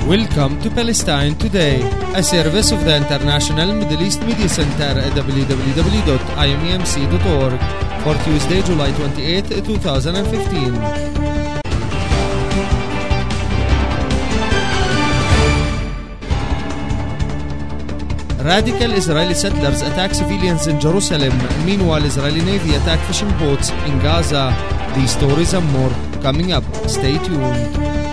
Welcome to Palestine Today, a service of the International Middle East Media Center at www.imemc.org for Tuesday, July 28, 2015. Radical Israeli settlers attack civilians in Jerusalem. Meanwhile, Israeli Navy attack fishing boats in Gaza. These stories and more coming up. Stay tuned.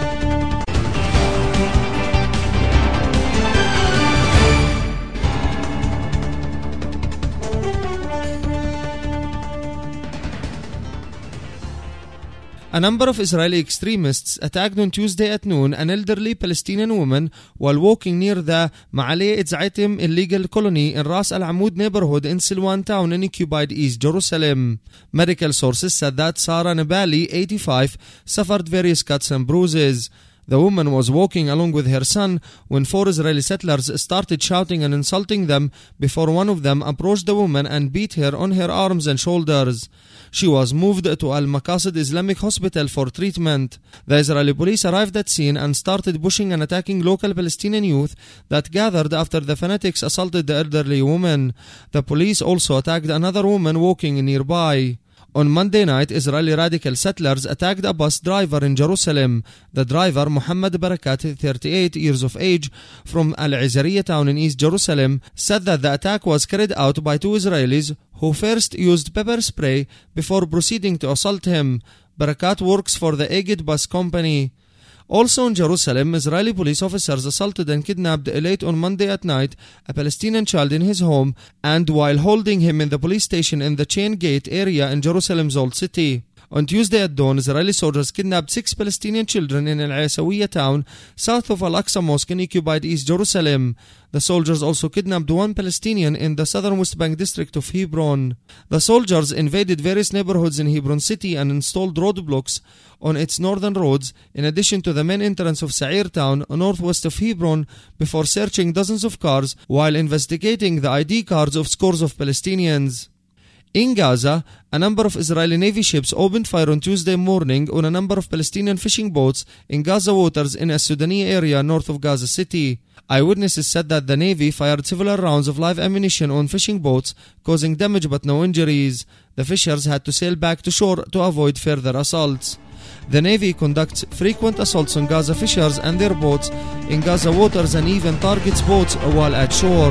A number of Israeli extremists attacked on Tuesday at noon an elderly Palestinian woman while walking near the Ma'ale Itzaitim illegal colony in Ras Al Amud neighborhood in Silwan town in occupied East Jerusalem. Medical sources said that Sarah Nabali, 85, suffered various cuts and bruises. The woman was walking along with her son when four Israeli settlers started shouting and insulting them before one of them approached the woman and beat her on her arms and shoulders. She was moved to Al-Maqasid Islamic Hospital for treatment. The Israeli police arrived at scene and started pushing and attacking local Palestinian youth that gathered after the fanatics assaulted the elderly woman. The police also attacked another woman walking nearby. On Monday night, Israeli radical settlers attacked a bus driver in Jerusalem. The driver, Muhammad Barakat, 38 years of age, from Al-Izariya town in East Jerusalem, said that the attack was carried out by two Israelis who first used pepper spray before proceeding to assault him. Barakat works for the Egid Bus Company. Also in Jerusalem, Israeli police officers assaulted and kidnapped late on Monday at night a Palestinian child in his home and while holding him in the police station in the Chain Gate area in Jerusalem's Old City. On Tuesday at dawn, Israeli soldiers kidnapped 6 Palestinian children in Al-Isawiya town, south of Al-Aqsa Mosque in occupied East Jerusalem. The soldiers also kidnapped 1 Palestinian in the southern West Bank district of Hebron. The soldiers invaded various neighborhoods in Hebron city and installed roadblocks on its northern roads, in addition to the main entrance of Sa'ir town, northwest of Hebron, before searching dozens of cars while investigating the ID cards of scores of Palestinians. In Gaza, a number of Israeli Navy ships opened fire on Tuesday morning on a number of Palestinian fishing boats in Gaza waters in a Sudani area north of Gaza City. Eyewitnesses said that the Navy fired several rounds of live ammunition on fishing boats, causing damage but no injuries. The fishers had to sail back to shore to avoid further assaults. The Navy conducts frequent assaults on Gaza fishers and their boats in Gaza waters and even targets boats while at shore.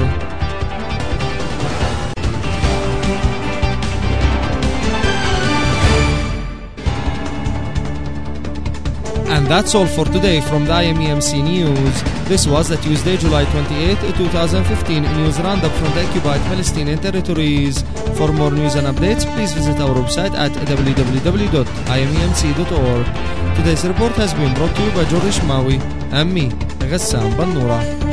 And that's all for today from the IMEMC News. This was the Tuesday, July 28, 2015 news roundup from the occupied Palestinian territories. For more news and updates, please visit our website at www.imemc.org. Today's report has been brought to you by George Ishmawi and me, Ghassan Bannura.